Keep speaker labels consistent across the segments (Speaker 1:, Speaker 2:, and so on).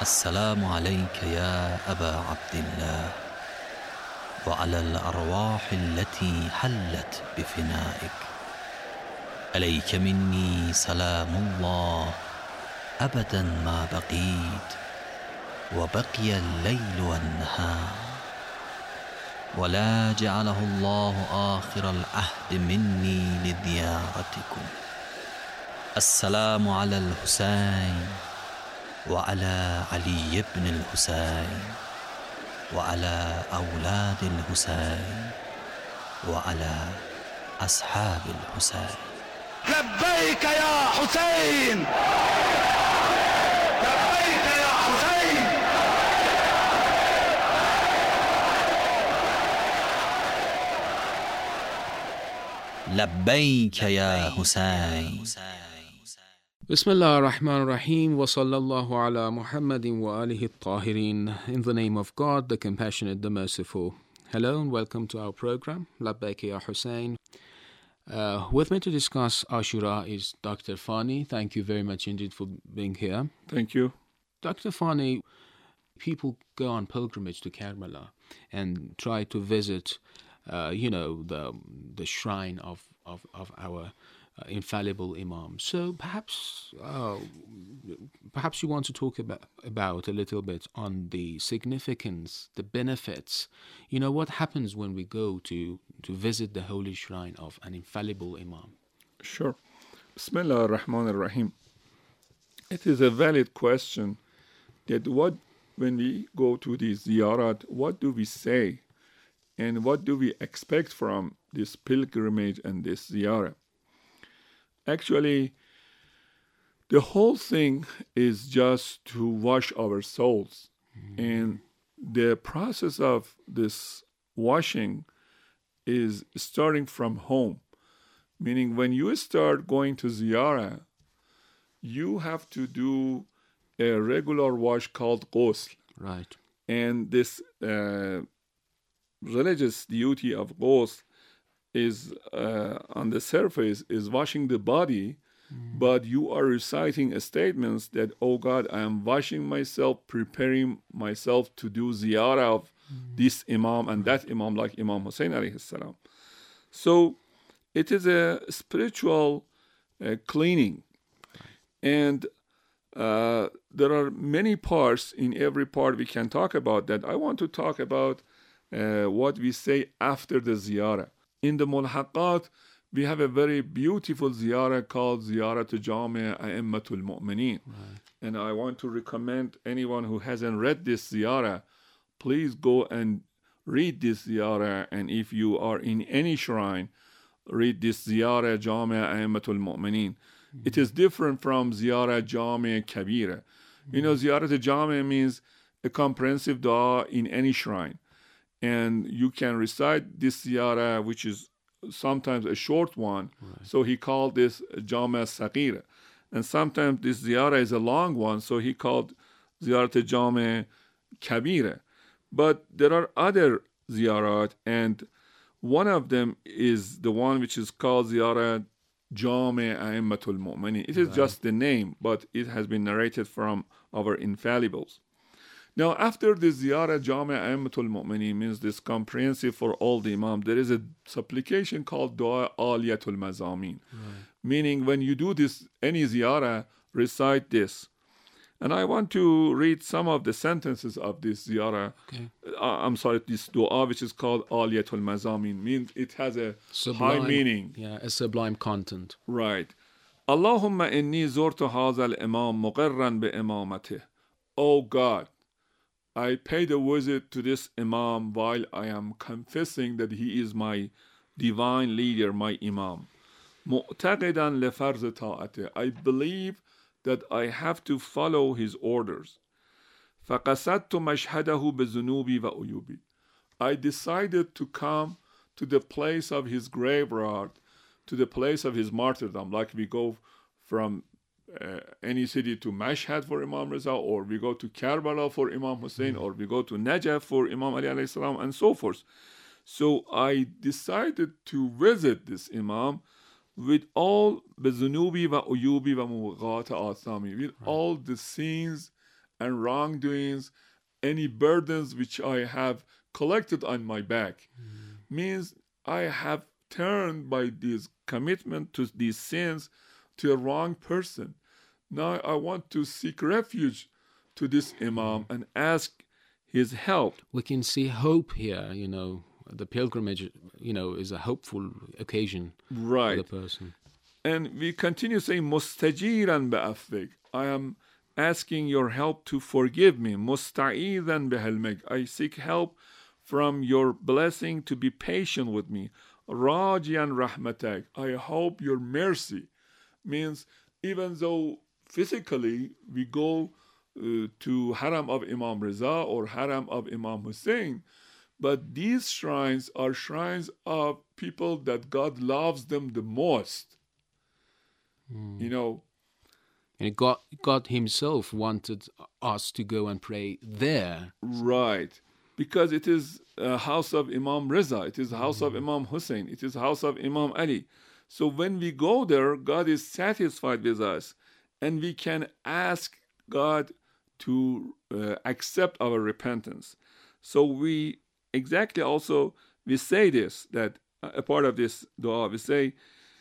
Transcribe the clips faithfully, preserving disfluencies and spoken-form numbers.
Speaker 1: السلام عليك يا أبا عبد الله وعلى الأرواح التي حلت بفنائك. عليك مني سلام الله أبدا ما بقيت وبقي الليل والنهار، ولا جعله الله آخر العهد مني لزيارتكم. السلام على الحسين وعلى علي بن الحسين وعلى أولاد الحسين وعلى أصحاب الحسين.
Speaker 2: لبيك يا حسين، لبيك يا حسين.
Speaker 1: لبيك يا حسين.
Speaker 3: Bismillah ar-Rahman ar-Rahim wa sallallahu ala Muhammadin wa alihi at-tahirin. In the name of God, the Compassionate, the Merciful. Hello and welcome to our program, Labbaik Ya Hussein. Uh, with me to discuss Ashura is Doctor Fani. Thank you very much indeed for being here.
Speaker 4: Thank you.
Speaker 3: Doctor Fani, people go on pilgrimage to Karbala and try to visit, uh, you know, the the shrine of, of, of our Uh, infallible Imam. So perhaps uh, perhaps you want to talk about, about a little bit on the significance, the benefits. You know, what happens when we go to, to visit the holy shrine of an infallible Imam?
Speaker 4: Sure. Bismillah ar-Rahman ar-Rahim. It is a valid question that what, when we go to the ziyarat, what do we say and what do we expect from this pilgrimage and this ziyarah? Actually, the whole thing is just to wash our souls. Mm. And the process of this washing is starting from home. Meaning when you start going to ziyarah, you have to do a regular wash called ghusl.
Speaker 3: Right.
Speaker 4: And this uh, religious duty of ghusl is uh, on the surface is washing the body, mm. but you are reciting statements that, oh God, I am washing myself, preparing myself to do ziyarah of mm. this Imam and that Imam, like Imam Hussein alayhi salam. So it is a spiritual uh, cleaning. And uh, there are many parts. In every part we can talk about that. I want to talk about uh, what we say after the ziyarah. In the Mulhaqat, we have a very beautiful ziyarah called Ziyarat Jami' A'immatul Mu'mineen. And I want to recommend anyone who hasn't read this ziyarah, please go and read this ziyarah. And if you are in any shrine, read this Ziyarah Jami' A'immatul Mu'mineen. Mm-hmm. It is different from Ziyarah Jami' Kabira. Mm-hmm. You know, Ziyarat Jami' means a comprehensive dua in any shrine. And you can recite this ziyarah, which is sometimes a short one. Right. So he called this Jama Saghira. And sometimes this ziyarah is a long one, so he called Ziyarat Jama Kabira. But there are other ziyarat, and one of them is the one which is called Ziyarah Jama A'immatul Mu'mineen. It is right. just the name, but it has been narrated from our infallibles. Now, after the Ziyarah Jami' A'immatul Mu'mineen, means this comprehensive for all the Imam, there is a supplication called Dua Aliyatul Mazamin. Right. Meaning, when you do this, any Ziyarah, recite this. And I want to read some of the sentences of this Ziyarah. Okay. Uh, I'm sorry, this Dua, which is called Aliyatul Mazamin, means it has a sublime, high meaning.
Speaker 3: Yeah, a sublime content.
Speaker 4: Right. Allahumma inni zurtu hadha al-imam muqirran bi-imamatihi. Oh God, I paid a visit to this Imam while I am confessing that he is my divine leader, my Imam. Mu'taqidan li farz ta'atih. I believe that I have to follow his orders. فَقَصَدْتُ مَشْهَدَهُ بِذُنُوبِي وَأُيُوبِي. I decided to come to the place of his graveyard, to the place of his martyrdom, like we go from Uh, any city to Mashhad for Imam Reza, or we go to Karbala for Imam Hussein, or we go to Najaf for Imam Ali alayhi salam, and so forth. So I decided to visit this Imam with all bezunubi wa uyubi wa mughata asami, with all the sins and wrongdoings, any burdens which I have collected on my back. Mm. Means I have turned by this commitment to these sins to a wrong person. Now I want to seek refuge to this Imam and ask his help.
Speaker 3: We can see hope here, you know. The pilgrimage, you know, is a hopeful occasion
Speaker 4: right.
Speaker 3: for the person.
Speaker 4: And we continue saying, Mustajiran bi'afwik. I am asking your help to forgive me. Musta'idan bihalmik. I seek help from your blessing to be patient with me. Rajian rahmatak. I hope your mercy. Means even though physically we go uh, to Haram of Imam Reza or Haram of Imam Hussein, but these shrines are shrines of people that God loves them the most. Mm. You know.
Speaker 3: And God, God himself wanted us to go and pray there.
Speaker 4: Right. Because it is a house of Imam Reza. It is a house mm. of Imam Hussein. It is a house of Imam Ali. So when we go there, God is satisfied with us. And we can ask God to uh, accept our repentance. So we exactly also, we say this, that a part of this dua, we say,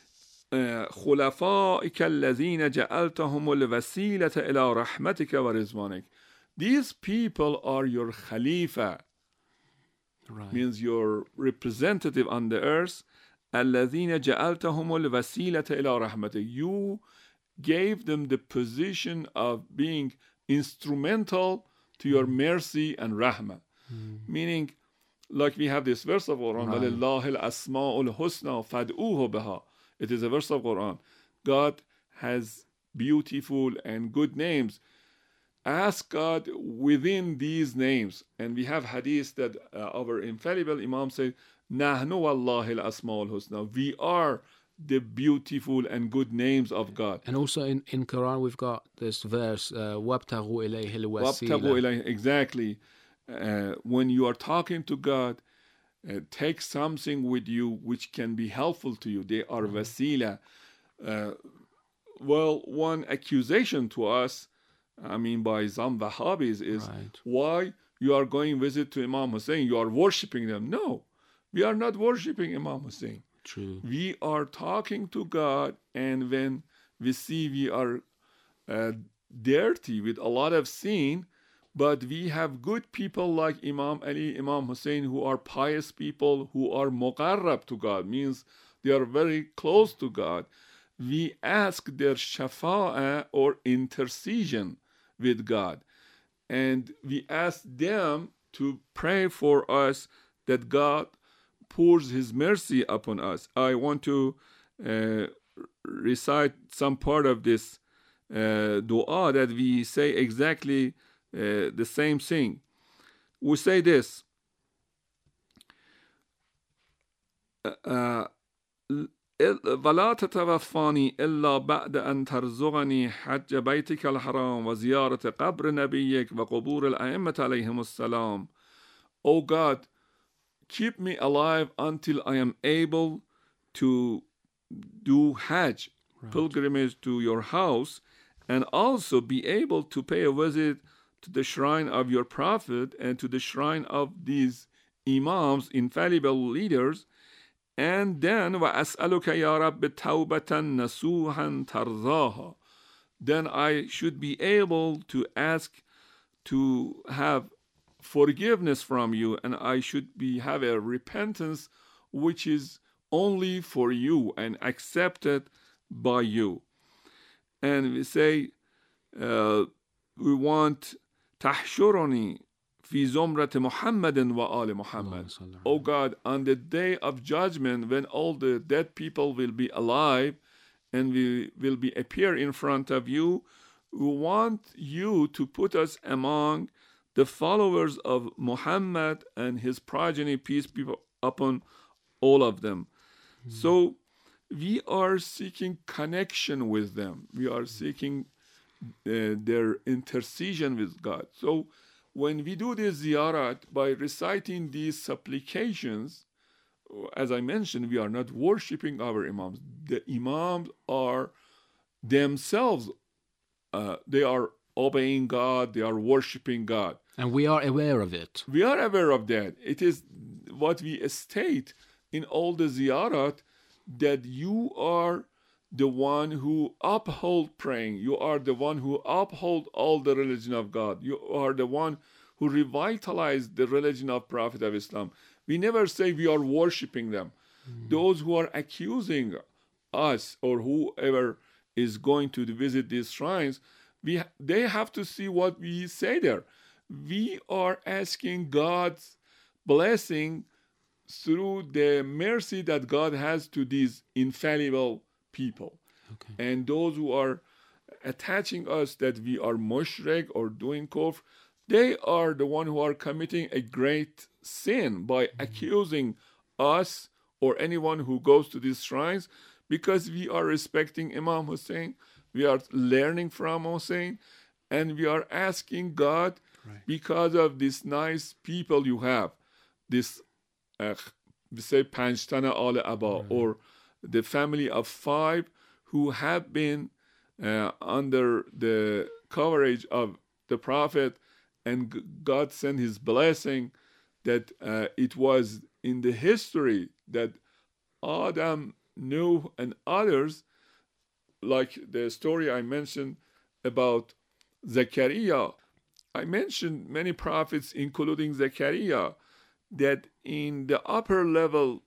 Speaker 4: خُلَفَائِكَ الَّذِينَ جَعَلْتَهُمُ الْوَسِيلَةَ إِلَىٰ رَحْمَتِكَ وَرِضْوَانِكَ. These people are your Khalifa. Right. Means your representative on the earth. الَّذِينَ جَعَلْتَهُمُ الْوَسِيلَةَ إِلَىٰ رَحْمَتِكَ. You gave them the position of being instrumental to your mercy and rahmah. Mm. Meaning, like we have this verse of Quran, وَلِلَّهِ الْأَسْمَاءُ الْحُسْنَى فَادْعُوهُ بِهَا. It is a verse of Quran. God has beautiful and good names. Ask God within these names. And we have hadith that uh, our infallible Imam said, نَحْنُ وَاللَّهِ الْأَسْمَاءُ الْحُسْنَى. We are the beautiful and good names of God.
Speaker 3: And also in, in Quran we've got this verse, وَابْتَغُوا إِلَيْهِ الْوَسِيلَةِ.
Speaker 4: وَابْتَغُوا إِلَيْهِ. Exactly. Uh, when you are talking to God, uh, take something with you which can be helpful to you. They are wasila. Uh, well, one accusation to us, I mean, by some Wahhabis is right. Why you are going visit to Imam Hussein? You are worshipping them. No, we are not worshipping Imam Hussein.
Speaker 3: True.
Speaker 4: We are talking to God, and when we see we are uh, dirty with a lot of sin, but we have good people like Imam Ali, Imam Hussein, who are pious people, who are muqarrab to God, means they are very close to God. We ask their shafa'ah or intercession with God. And we ask them to pray for us that God pours his mercy upon us. I want to uh, recite some part of this uh, dua that we say exactly uh, the same thing. We say this. ولا تتوفاني إلا بعد أن ترزقني حج بيتك الحرام وزيارة قبر نبيك وقبور الأئمة عليهم السلام. O God, keep me alive until I am able to do Hajj, right. pilgrimage to your house, and also be able to pay a visit to the shrine of your prophet and to the shrine of these imams, infallible leaders. And then وَأَسْأَلُكَ يَا رَبِّ تَوْبَةً نَسُوحًا تَرْضَاهَا. Then I should be able to ask to have forgiveness from you, and I should be have a repentance which is only for you and accepted by you. And we say uh, we want تحشرني في زمرة محمد وآل محمد. Oh God, on the day of judgment, when all the dead people will be alive and we will be appear in front of you, we want you to put us among the followers of Muhammad and his progeny, peace be upon all of them. Mm. So we are seeking connection with them. We are seeking uh, their intercession with God. So when we do this ziyarat, by reciting these supplications, as I mentioned, we are not worshipping our imams. The imams are themselves, uh, they are obeying God, they are worshiping God.
Speaker 3: And we are aware of it.
Speaker 4: We are aware of that. It is what we state in all the ziyarat, that you are the one who uphold praying. You are the one who uphold all the religion of God. You are the one who revitalized the religion of Prophet of Islam. We never say we are worshiping them. Mm. Those who are accusing us or whoever is going to visit these shrines, we they have to see what we say there. We are asking God's blessing through the mercy that God has to these infallible people. Okay. And those who are attaching us that we are mushrik or doing kufr, they are the one who are committing a great sin by mm-hmm. accusing us or anyone who goes to these shrines, because we are respecting Imam Hussein, we are learning from Hussein, and we are asking God, right, because of these nice people you have, this uh, we say Panchtana Al Abba, right, or the family of five who have been uh, under the coverage of the Prophet, and g- God sent his blessing that uh, it was in the history that Adam, Nuh, and others, like the story I mentioned about Zechariah. I mentioned many prophets, including Zechariah, that in the upper level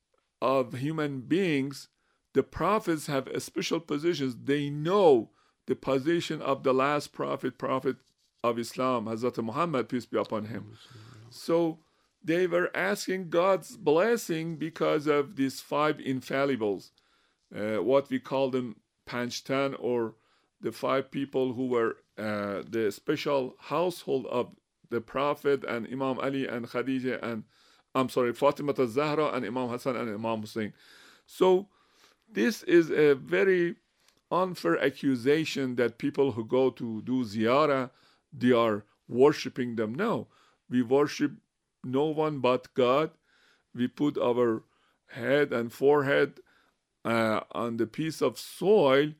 Speaker 4: of human beings, the prophets have special positions. They know the position of the last prophet, prophet of Islam, Hazrat Muhammad, peace be upon him. So they were asking God's blessing because of these five infallibles, uh, what we call them Panchtan, or the five people who were uh, the special household of the Prophet, and Imam Ali and Khadija, and I'm sorry, Fatima al-Zahra, and Imam Hassan and Imam Hussein. So this is a very unfair accusation that people who go to do ziyarah, they are worshipping them. No, we worship no one but God. We put our head and forehead uh, on the piece of soil,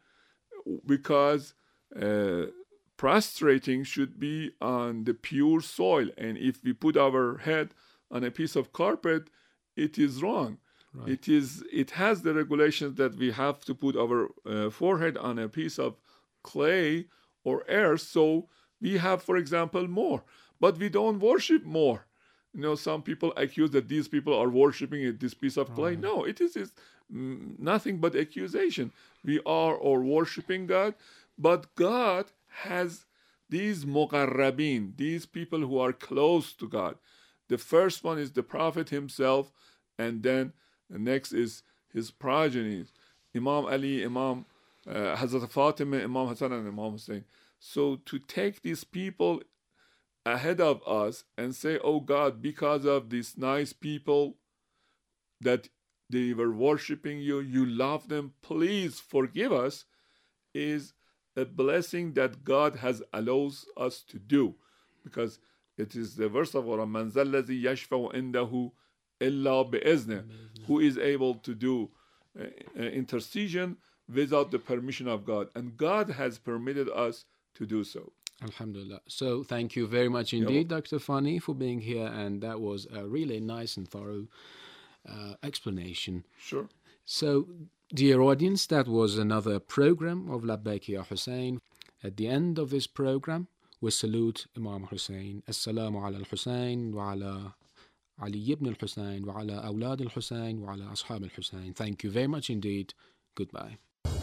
Speaker 4: because uh, prostrating should be on the pure soil. And if we put our head on a piece of carpet, it is wrong. Right. It is. It has the regulations that we have to put our uh, forehead on a piece of clay or earth. So we have, for example, more. But we don't worship more. You know, some people accuse that these people are worshiping this piece of clay. Right. No, it is, is nothing but accusation. We are or worshiping God, but God has these muqarrabin, these people who are close to God. The first one is the Prophet himself, and then the next is his progenies, Imam Ali, Imam uh, Hazrat Fatima, Imam Hassan, and Imam Hussein. So to take these people ahead of us and say, oh God, because of these nice people that they were worshiping you, you love them, please forgive us, is a blessing that God has allows us to do, because it is the verse of Quran, Man zallazi yashfa'u indahu illa bi'izneh, who is able to do uh, uh, intercession without the permission of God, and God has permitted us to do so.
Speaker 3: Alhamdulillah. So thank you very much indeed, Doctor Fani, for being here, and that was a really nice and thorough uh, explanation.
Speaker 4: Sure.
Speaker 3: So, dear audience, that was another program of Labbaik Ya Hussein. At the end of this program, we salute Imam Hussein. Assalamu ala al-Hussein wa ala Ali ibn al-Hussein wa ala awlad al-Hussein wa ala ashab al-Hussein. Thank you very much indeed. Goodbye.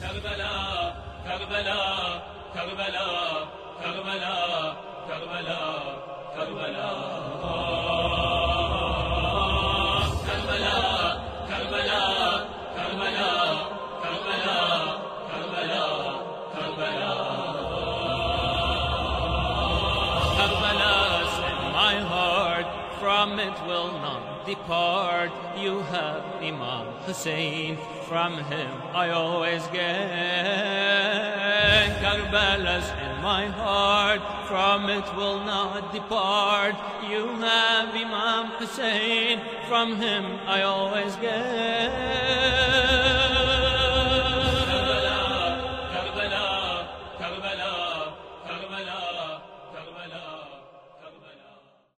Speaker 3: Karbala, Karbala, Karbala, Karbala, Karbala, Karbala. From it will not depart. You have Imam Hussein, from him I always gain. Karbala's in my heart, from it will not depart. You have Imam Hussein, from him I always gain.